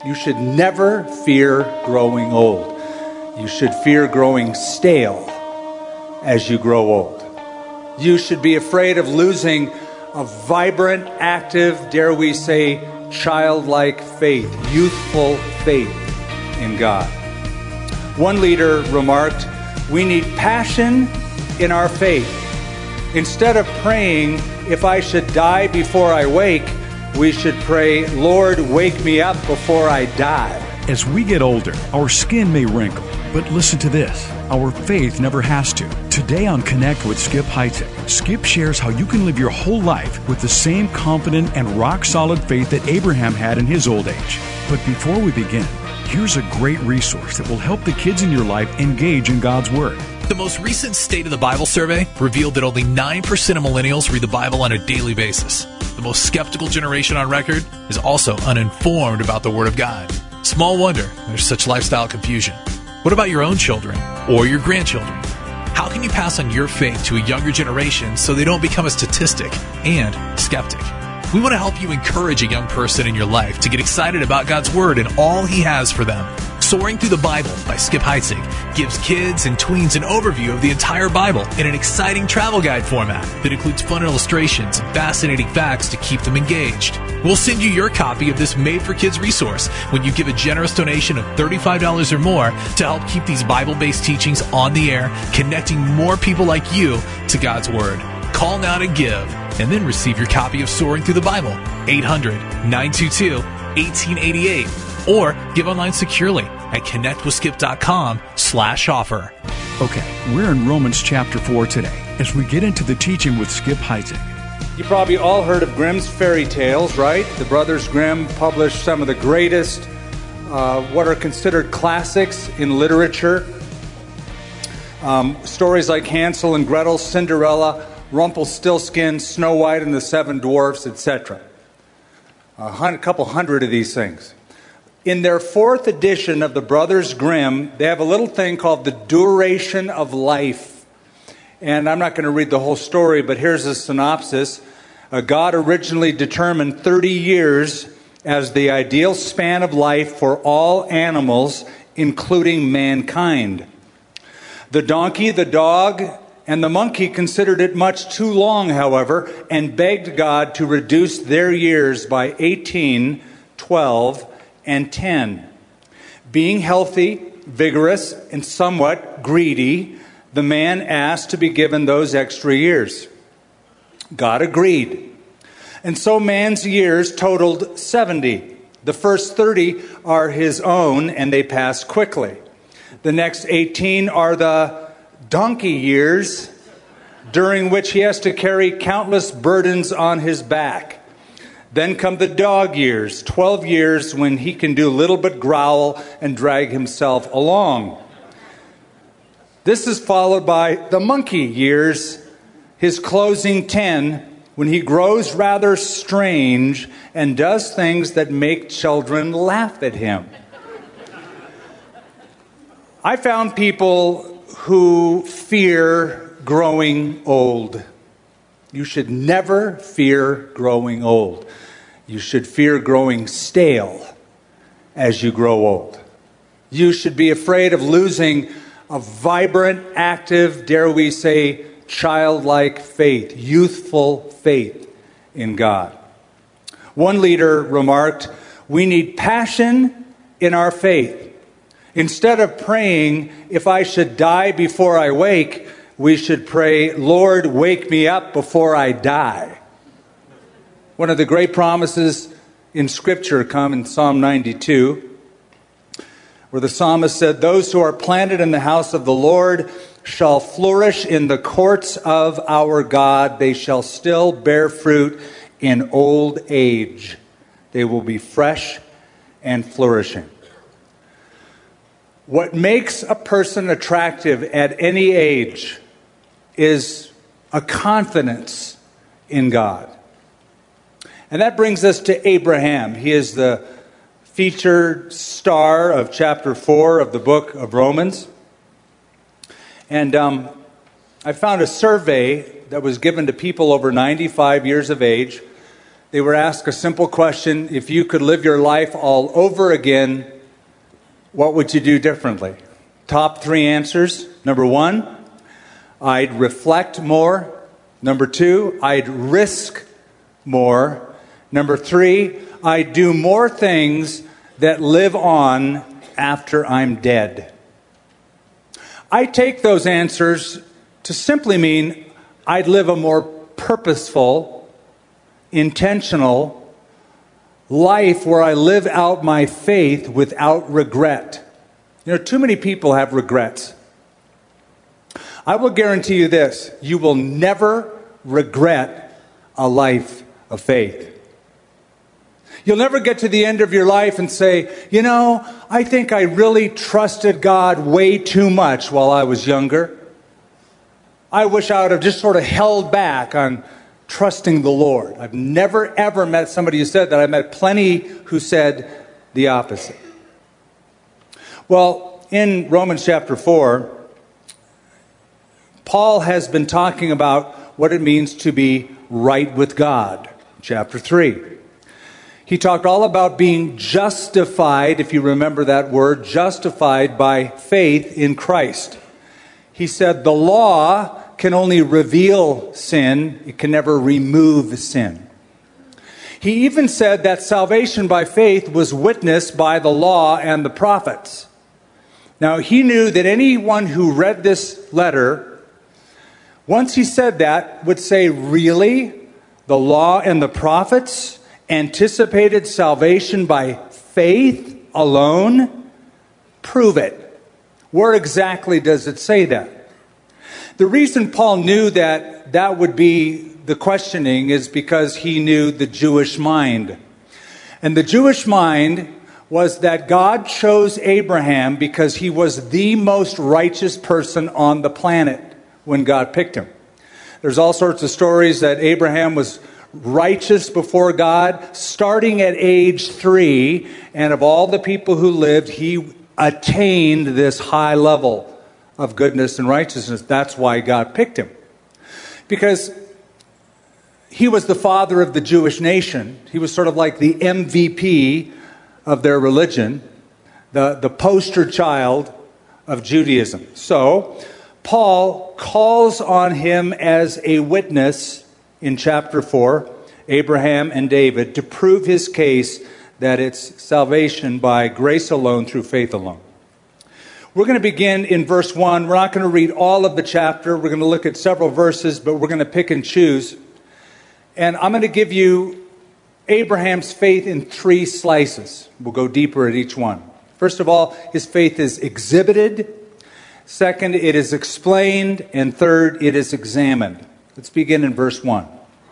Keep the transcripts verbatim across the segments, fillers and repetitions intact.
You should never fear growing old. You should fear growing stale as you grow old. You should be afraid of losing a vibrant, active, dare we say, childlike faith, youthful faith in God. One leader remarked, "We need passion in our faith. Instead of praying, if I should die before I wake, we should pray, Lord, wake me up before I die." As we get older, our skin may wrinkle, but listen to this. Our faith never has to. Today on Connect with Skip Heitzig, Skip shares how you can live your whole life with the same confident and rock-solid faith that Abraham had in his old age. But before we begin, here's a great resource that will help the kids in your life engage in God's Word. The most recent State of the Bible survey revealed that only nine percent of millennials read the Bible on a daily basis. The most skeptical generation on record is also uninformed about the Word of God. Small wonder there's such lifestyle confusion. What about your own children or your grandchildren? How can you pass on your faith to a younger generation so they don't become a statistic and skeptic? We want to help you encourage a young person in your life to get excited about God's Word and all He has for them. Soaring Through the Bible by Skip Heitzig gives kids and tweens an overview of the entire Bible in an exciting travel guide format that includes fun illustrations and fascinating facts to keep them engaged. We'll send you your copy of this made-for-kids resource when you give a generous donation of thirty-five dollars or more to help keep these Bible-based teachings on the air, connecting more people like you to God's Word. Call now to give, and then receive your copy of Soaring Through the Bible, eight hundred, nine two two, one eight eight eight, or give online securely at connectwithskip.com slash offer. Okay, we're in Romans chapter four today as we get into the teaching with Skip Heitzig. You probably all heard of Grimm's fairy tales, right? The Brothers Grimm published some of the greatest, uh, what are considered classics in literature. Um, stories like Hansel and Gretel, Cinderella, Rumpelstiltskin, Snow White and the Seven Dwarfs, et cetera. A, hun- a couple hundred of these things. In their fourth edition of the Brothers Grimm, they have a little thing called the duration of life. And I'm not going to read the whole story, but here's a synopsis. Uh, God originally determined thirty years as the ideal span of life for all animals, including mankind. The donkey, the dog, and the monkey considered it much too long, however, and begged God to reduce their years by eighteen, twelve, and ten. Being healthy, vigorous, and somewhat greedy, the man asked to be given those extra years. God agreed. And so man's years totaled seventy. The first thirty are his own, and they pass quickly. The next eighteen are the donkey years, during which he has to carry countless burdens on his back. Then come the dog years, twelve years when he can do little but growl and drag himself along. This is followed by the monkey years, his closing ten, when he grows rather strange and does things that make children laugh at him. I found people who fear growing old. You should never fear growing old. You should fear growing stale as you grow old. You should be afraid of losing a vibrant, active, dare we say, childlike faith, youthful faith in God. One leader remarked, "We need passion in our faith. Instead of praying, if I should die before I wake, we should pray, Lord, wake me up before I die." One of the great promises in Scripture come in Psalm ninety-two, where the psalmist said, "Those who are planted in the house of the Lord shall flourish in the courts of our God. They shall still bear fruit in old age. They will be fresh and flourishing." What makes a person attractive at any age is a confidence in God. And that brings us to Abraham. He is the featured star of chapter four of the book of Romans. And um, I found a survey that was given to people over ninety-five years of age they were asked a simple question: if you could live your life all over again, what would you do differently? Top three answers. Number one, I'd reflect more. Number two, I'd risk more. Number three, I'd do more things that live on after I'm dead. I take those answers to simply mean I'd live a more purposeful, intentional life where I live out my faith without regret. You know, too many people have regrets. I will guarantee you this: you will never regret a life of faith. You'll never get to the end of your life and say, you know, I think I really trusted God way too much while I was younger. I wish I would have just sort of held back on trusting the Lord. I've never, ever met somebody who said that. I met plenty who said the opposite. Well, in Romans chapter four, Paul has been talking about what it means to be right with God. Chapter three. He talked all about being justified, if you remember that word, justified by faith in Christ. He said the law can only reveal sin, it can never remove sin. He even said that salvation by faith was witnessed by the law and the prophets. Now, he knew that anyone who read this letter, once he said that, would say, really? The law and the prophets anticipated salvation by faith alone? Prove it. Where exactly does it say that? The reason Paul knew that that would be the questioning is because he knew the Jewish mind. And the Jewish mind was that God chose Abraham because he was the most righteous person on the planet when God picked him. There's all sorts of stories that Abraham was righteous before God starting at age three, and of all the people who lived, he attained this high level of goodness and righteousness. That's why God picked him. Because he was the father of the Jewish nation. He was sort of like the M V P of their religion, the, the poster child of Judaism. So, Paul calls on him as a witness in chapter four, Abraham and David, to prove his case that it's salvation by grace alone through faith alone. We're going to begin in verse one. We're not going to read all of the chapter. We're going to look at several verses, but we're going to pick and choose. And I'm going to give you Abraham's faith in three slices. We'll go deeper at each one. First of all, his faith is exhibited. Second, it is explained. And third, it is examined. Let's begin in verse one.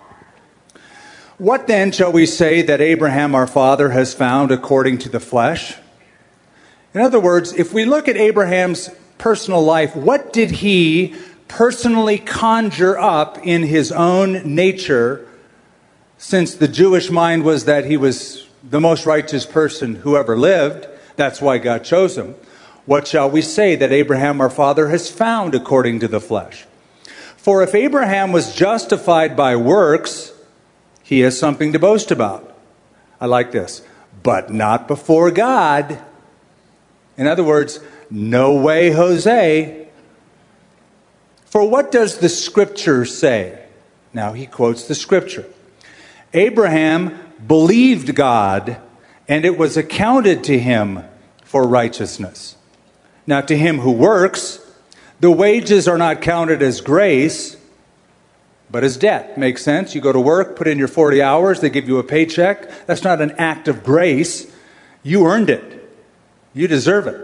What then shall we say that Abraham our father has found according to the flesh? In other words, if we look at Abraham's personal life, what did he personally conjure up in his own nature, since the Jewish mind was that he was the most righteous person who ever lived? That's why God chose him. What shall we say that Abraham our father has found according to the flesh? For if Abraham was justified by works, he has something to boast about. I like this. But not before God. In other words, no way, Jose. For what does the Scripture say? Now he quotes the Scripture. Abraham believed God, and it was accounted to him for righteousness. Now to him who works, the wages are not counted as grace, but as debt. Makes sense? You go to work, put in your forty hours, they give you a paycheck. That's not an act of grace. You earned it. You deserve it.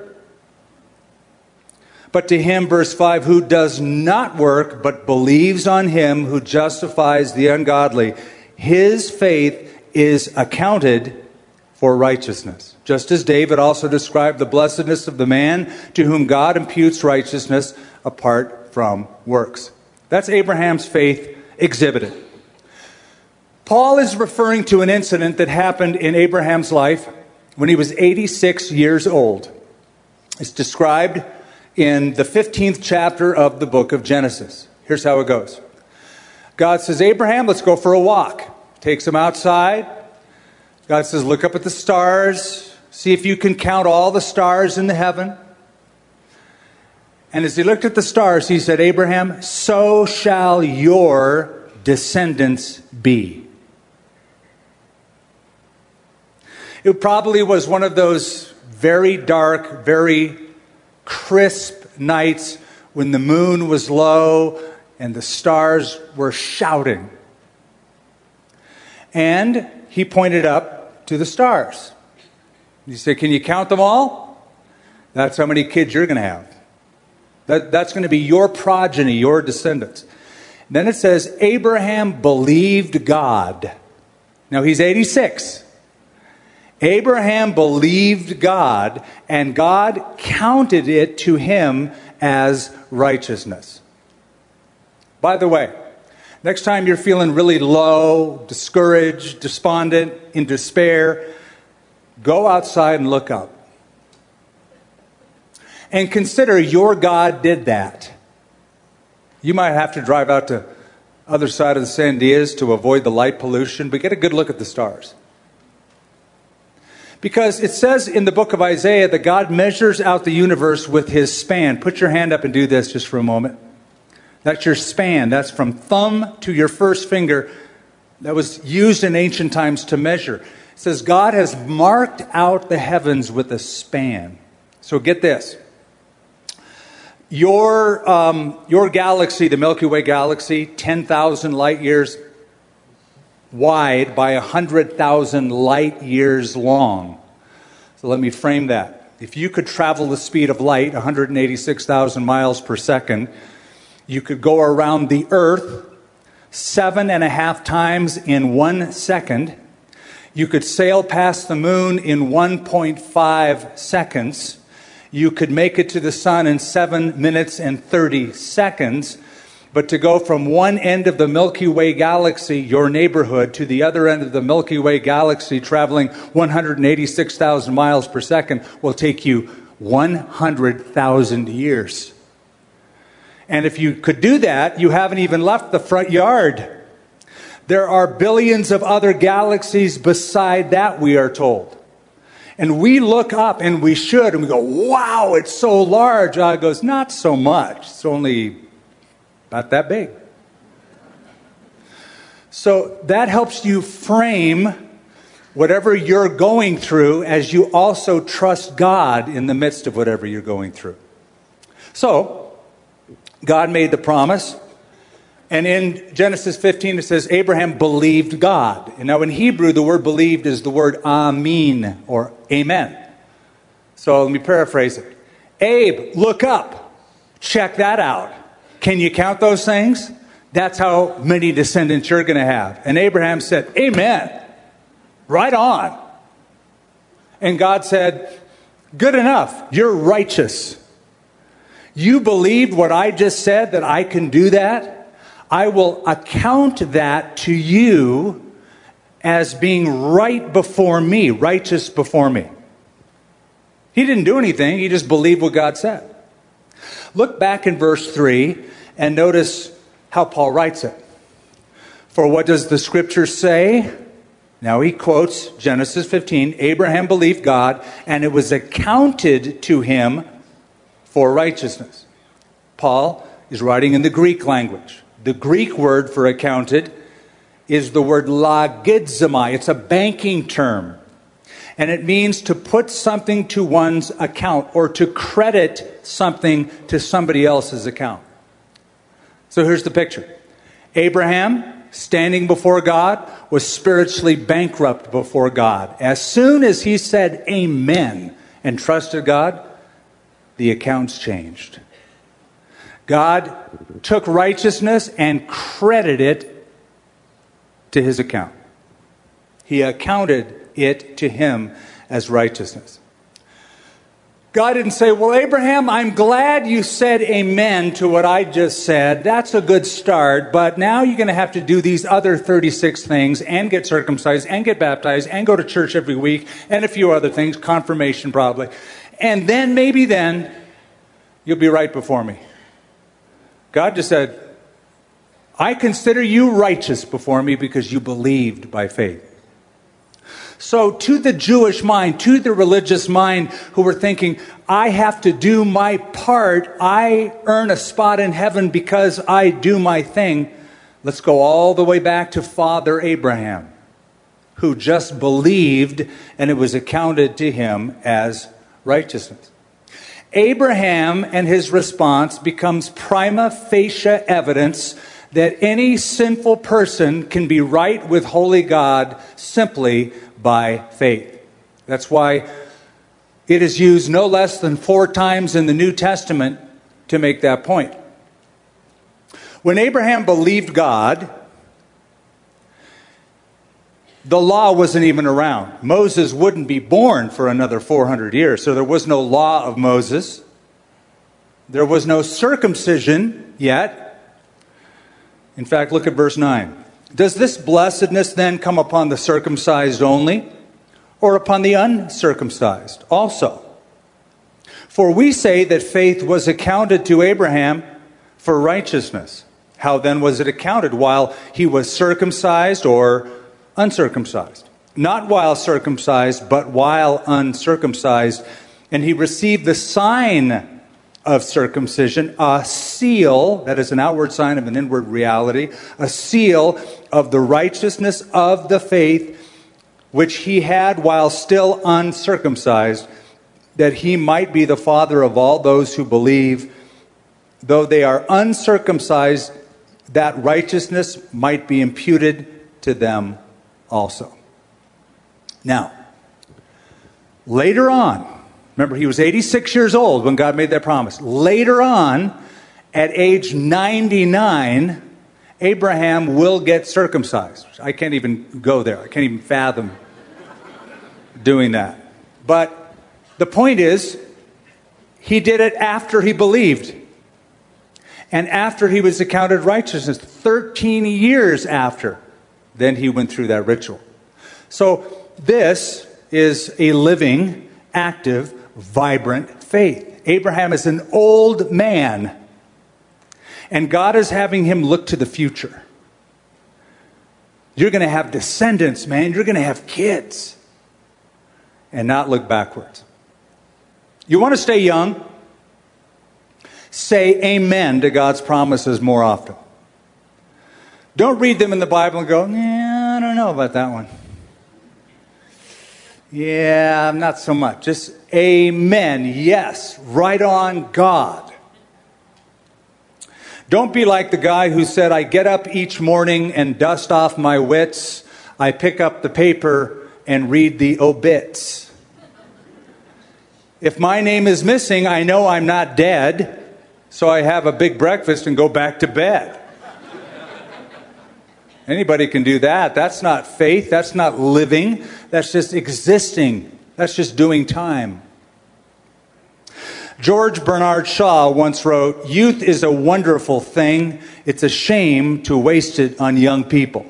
But to him, verse five, who does not work, but believes on him who justifies the ungodly, his faith is accounted for righteousness. Just as David also described the blessedness of the man to whom God imputes righteousness apart from works. That's Abraham's faith exhibited. Paul is referring to an incident that happened in Abraham's life when he was eighty-six years old. It's described in the fifteenth chapter of the book of Genesis. Here's how it goes. God says, Abraham, let's go for a walk. Takes him outside. God says, look up at the stars. See if you can count all the stars in the heaven. And as he looked at the stars, he said, Abraham, so shall your descendants be. It probably was one of those very dark, very crisp nights when the moon was low and the stars were shouting. And he pointed up to the stars. He said, can you count them all? That's how many kids you're going to have. That, that's going to be your progeny, your descendants. Then it says, Abraham believed God. Now he's eighty-six. Abraham believed God, and God counted it to him as righteousness. By the way, next time you're feeling really low, discouraged, despondent, in despair, go outside and look up. And consider your God did that. You might have to drive out to the other side of the Sandias to avoid the light pollution, but get a good look at the stars. Because it says in the book of Isaiah that God measures out the universe with his span. Put your hand up and do this just for a moment. That's your span. That's from thumb to your first finger. That was used in ancient times to measure. It says God has marked out the heavens with a span. So get this. Your, um, your galaxy, the Milky Way galaxy, ten thousand light years wide by one hundred thousand light years long. So let me frame that. If you could travel the speed of light, one hundred eighty-six thousand miles per second, you could go around the Earth seven and a half times in one second. You could sail past the moon in one point five seconds. You could make it to the sun in seven minutes and thirty seconds. But to go from one end of the Milky Way galaxy, your neighborhood, to the other end of the Milky Way galaxy, traveling one hundred eighty-six thousand miles per second, will take you one hundred thousand years. And if you could do that, you haven't even left the front yard. There are billions of other galaxies beside that, we are told. And we look up, and we should, and we go, wow, it's so large. God goes, not so much. It's only about that big. So that helps you frame whatever you're going through as you also trust God in the midst of whatever you're going through. So, God made the promise. And in Genesis fifteen, it says, Abraham believed God. And now in Hebrew, the word believed is the word amin, or amen. So let me paraphrase it. Abe, look up. Check that out. Can you count those things? That's how many descendants you're going to have. And Abraham said, amen. Right on. And God said, good enough. You're righteous. You believed what I just said, that I can do that. I will account that to you as being right before me, righteous before me. He didn't do anything. He just believed what God said. Look back in verse three and notice how Paul writes it. For what does the scripture say? Now he quotes Genesis fifteen. Abraham believed God, and it was accounted to him for righteousness. Paul is writing in the Greek language. The Greek word for accounted is the word logizomai. It's a banking term. And it means to put something to one's account or to credit something to somebody else's account. So here's the picture. Abraham, standing before God, was spiritually bankrupt before God. As soon as he said amen and trusted God, the accounts changed. God took righteousness and credited it to his account. He accounted it to him as righteousness. God didn't say, well, Abraham, I'm glad you said amen to what I just said. That's a good start, but now you're going to have to do these other thirty-six things and get circumcised and get baptized and go to church every week and a few other things, confirmation probably. And then, maybe then, you'll be right before me. God just said, I consider you righteous before me because you believed by faith. So to the Jewish mind, to the religious mind who were thinking, I have to do my part, I earn a spot in heaven because I do my thing, let's go all the way back to Father Abraham, who just believed and it was accounted to him as righteousness. Abraham and his response becomes prima facie evidence that any sinful person can be right with holy God simply by faith. That's why it is used no less than four times in the New Testament to make that point. When Abraham believed God, the law wasn't even around. Moses wouldn't be born for another four hundred years, so there was no law of Moses. There was no circumcision yet. In fact, look at verse nine. Does this blessedness then come upon the circumcised only, or upon the uncircumcised also? For we say that faith was accounted to Abraham for righteousness. How then was it accounted? While he was circumcised or uncircumcised? Not while circumcised, but while uncircumcised. And he received the sign of circumcision, a seal, that is an outward sign of an inward reality, a seal of the righteousness of the faith which he had while still uncircumcised, that he might be the father of all those who believe, though they are uncircumcised, that righteousness might be imputed to them also. Now, later on, remember, he was eighty-six years old when God made that promise. Later on, at age ninety-nine, Abraham will get circumcised. I can't even go there. I can't even fathom doing that. But the point is, he did it after he believed. And after he was accounted righteousness, thirteen years after, then he went through that ritual. So this is a living, active, vibrant faith. Abraham is an old man, and God is having him look to the future. You're going to have descendants, man. You're going to have kids, and not look backwards. You want to stay young? Say amen to God's promises more often. Don't read them in the Bible and go, yeah, I don't know about that one. Yeah, not so much. Just amen. Yes, right on, God. Don't be like the guy who said, I get up each morning and dust off my wits. I pick up the paper and read the obits. If my name is missing, I know I'm not dead, so I have a big breakfast and go back to bed. Anybody can do that. That's not faith. That's not living. That's just existing. That's just doing time. George Bernard Shaw once wrote, youth is a wonderful thing. It's a shame to waste it on young people.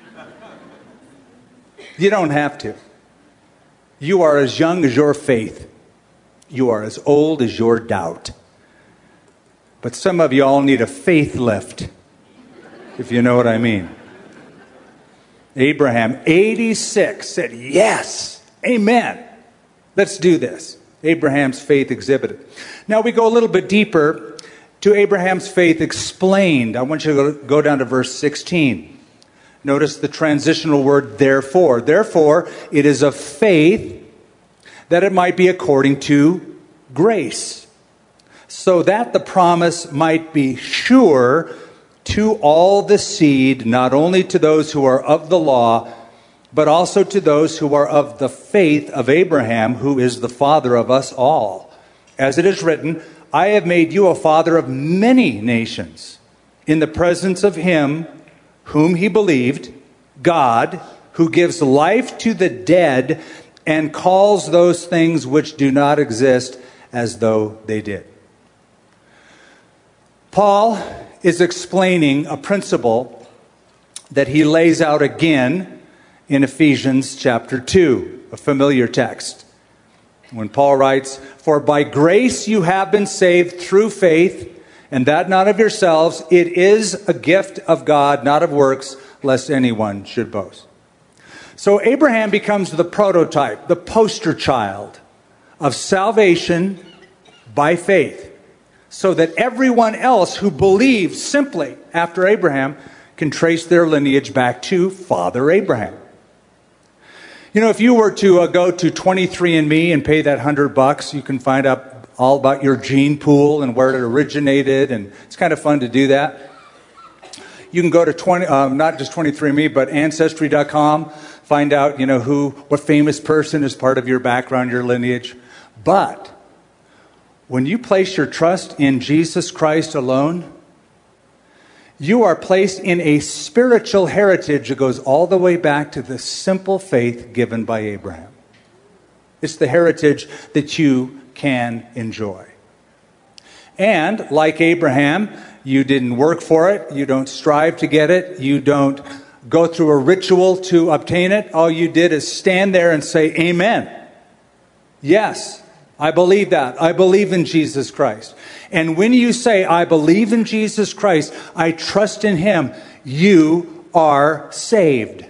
You don't have to. You are as young as your faith. You are as old as your doubt. But some of you all need a faith lift, if you know what I mean. Abraham, eighty-six, said, yes, amen. Let's do this. Abraham's faith exhibited. Now we go a little bit deeper to Abraham's faith explained. I want you to go down to verse sixteen. Notice the transitional word, therefore. Therefore, it is of faith that it might be according to grace, so that the promise might be sure to all the seed, not only to those who are of the law, but also to those who are of the faith of Abraham, who is the father of us all. As it is written, I have made you a father of many nations, in the presence of him whom he believed, God, who gives life to the dead and calls those things which do not exist as though they did. Paul is explaining a principle that he lays out again in Ephesians chapter two, a familiar text. When Paul writes, for by grace you have been saved through faith, And that not of yourselves, it is a gift of God, not of works, lest anyone should boast. So Abraham becomes the prototype, the poster child of salvation by faith, so that everyone else who believes simply after Abraham can trace their lineage back to Father Abraham. You know, if you were to uh, go to twenty-three and me and pay that hundred bucks, you can find out all about your gene pool and where it originated, and it's kind of fun to do that. You can go to twenty, um, not just twenty-three and me, but ancestry dot com, find out, you know, who, what famous person is part of your background, your lineage. But when you place your trust in Jesus Christ alone, you are placed in a spiritual heritage that goes all the way back to the simple faith given by Abraham. It's the heritage that you can enjoy. And like Abraham, you didn't work for it. You don't strive to get it. You don't go through a ritual to obtain it. All you did is stand there and say, Amen. Yes, I believe that. I believe in Jesus Christ. And when you say, I believe in Jesus Christ, I trust in Him, you are saved.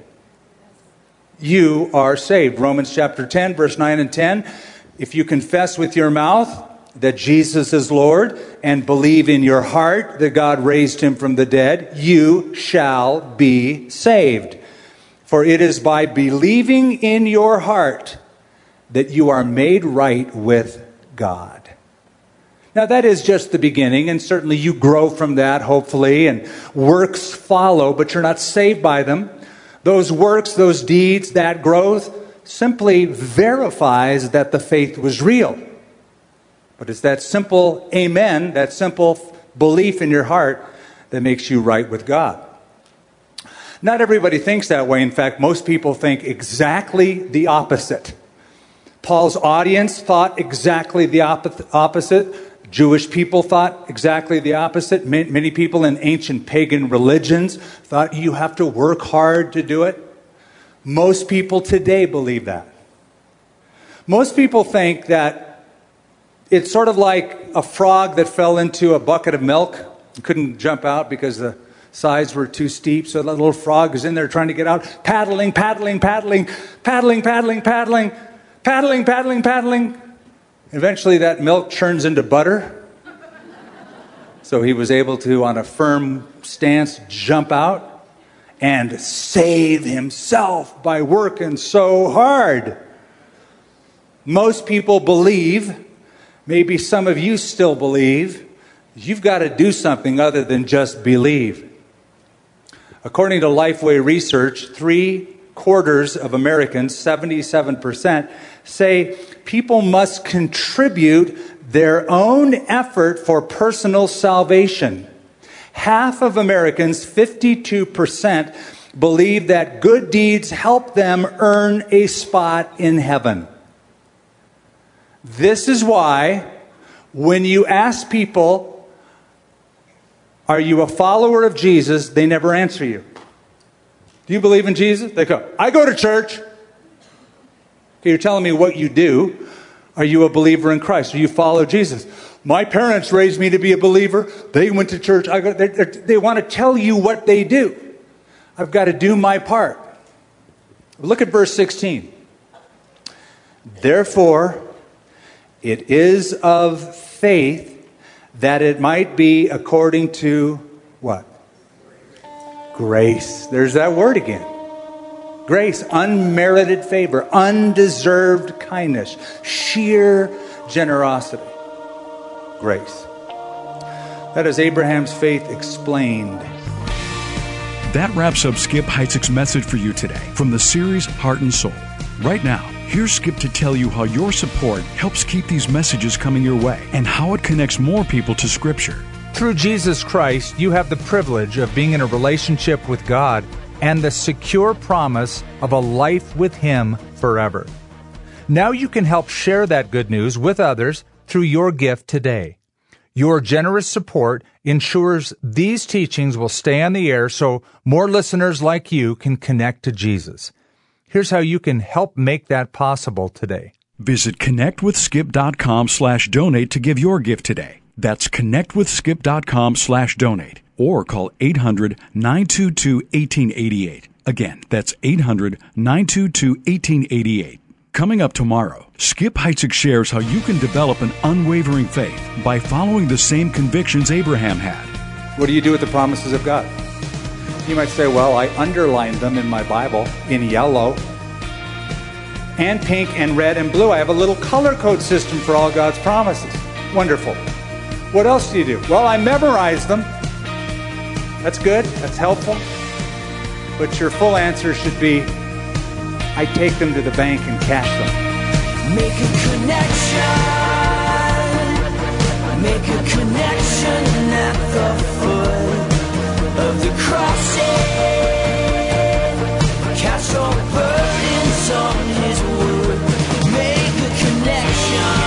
You are saved. Romans chapter ten, verse nine and ten. If you confess with your mouth that Jesus is Lord and believe in your heart that God raised Him from the dead, you shall be saved. For it is by believing in your heart that you are made right with God. Now that is just the beginning, and certainly you grow from that, hopefully, and works follow, but you're not saved by them. Those works, those deeds, that growth simply verifies that the faith was real. But it's that simple amen, that simple belief in your heart that makes you right with God. Not everybody thinks that way. In fact, most people think exactly the opposite. Paul's audience thought exactly the opposite. Jewish people thought exactly the opposite. Many people in ancient pagan religions thought you have to work hard to do it. Most people today believe that. Most people think that it's sort of like a frog that fell into a bucket of milk and couldn't jump out because the sides were too steep. So the little frog is in there trying to get out, paddling, paddling, paddling, paddling, paddling, paddling, paddling, paddling, paddling. Eventually that milk churns into butter. So he was able to, on a firm stance, jump out and save himself by working so hard. Most people believe, maybe some of you still believe, you've got to do something other than just believe. According to Lifeway research, three quarters of Americans, seventy-seven percent, say people must contribute their own effort for personal salvation. Half of Americans, fifty-two percent, believe that good deeds help them earn a spot in heaven. This is why when you ask people, are you a follower of Jesus, they never answer you. Do you believe in Jesus? They go, I go to church. Okay, you're telling me what you do. Are you a believer in Christ? Do you follow Jesus? My parents raised me to be a believer. They went to church. I go, they, they want to tell you what they do. I've got to do my part. Look at verse sixteen. Therefore, it is of faith that it might be according to what? Grace. There's that word again. Grace, unmerited favor, undeserved kindness, sheer generosity. Grace. That is Abraham's faith explained. That wraps up Skip Heitzig's message for you today from the series Heart and Soul. Right now, here's Skip to tell you how your support helps keep these messages coming your way and how it connects more people to Scripture. Through Jesus Christ, you have the privilege of being in a relationship with God and the secure promise of a life with Him forever. Now you can help share that good news with others through your gift today. Your generous support ensures these teachings will stay on the air so more listeners like you can connect to Jesus. Here's how you can help make that possible today. Visit connectwithskip.com slash donate to give your gift today. That's connectwithskip.com slash donate or call eight hundred, nine two two, one eight eight eight. Again, that's eight hundred, nine two two, one eight eight eight. Coming up tomorrow, Skip Heitzig shares how you can develop an unwavering faith by following the same convictions Abraham had. What do you do with the promises of God? You might say, well, I underlined them in my Bible in yellow and pink and red and blue. I have a little color code system for all God's promises. Wonderful. What else do you do? Well, I memorized them. That's good. That's helpful. But your full answer should be, I take them to the bank and cash them. Make a connection. Make a connection at the foot of the cross. Cast all burdens on his wood. Make a connection.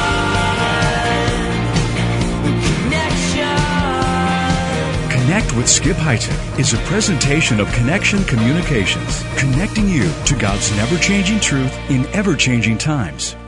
Connect with Skip Heitzig is a presentation of Connection Communications, connecting you to God's never-changing truth in ever-changing times.